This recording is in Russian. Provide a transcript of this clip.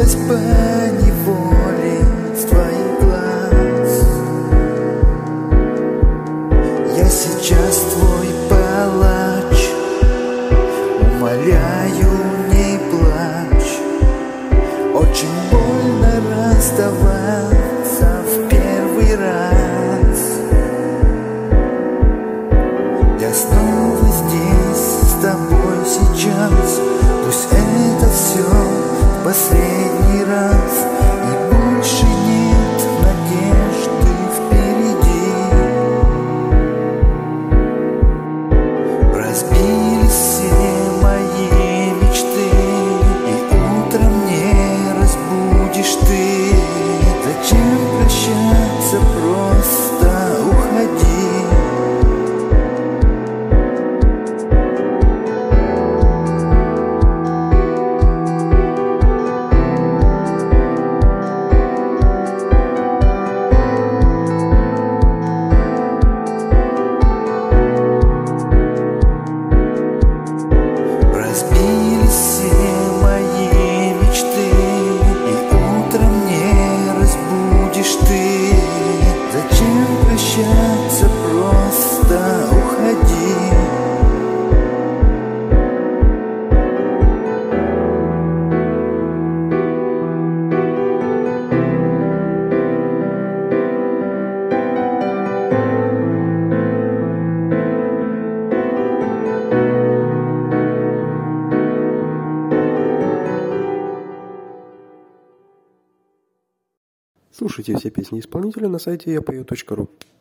влюбилась поневоле в твоих глаз. Я сейчас твой палач, умоляю, не плачь. Очень больно расставаться в первый раз. Я снова здесь с тобой сейчас. Пусть это все в последний раз, и больше нет надежды впереди. Разбились все мои мечты, и утром не разбудишь ты. Зачем прощаться, просто уходи. Разбились все мои мечты, и утром не разбудишь ты. Зачем прощаться, просто уходи. Слушайте все песни исполнителя на сайте yapою.ru.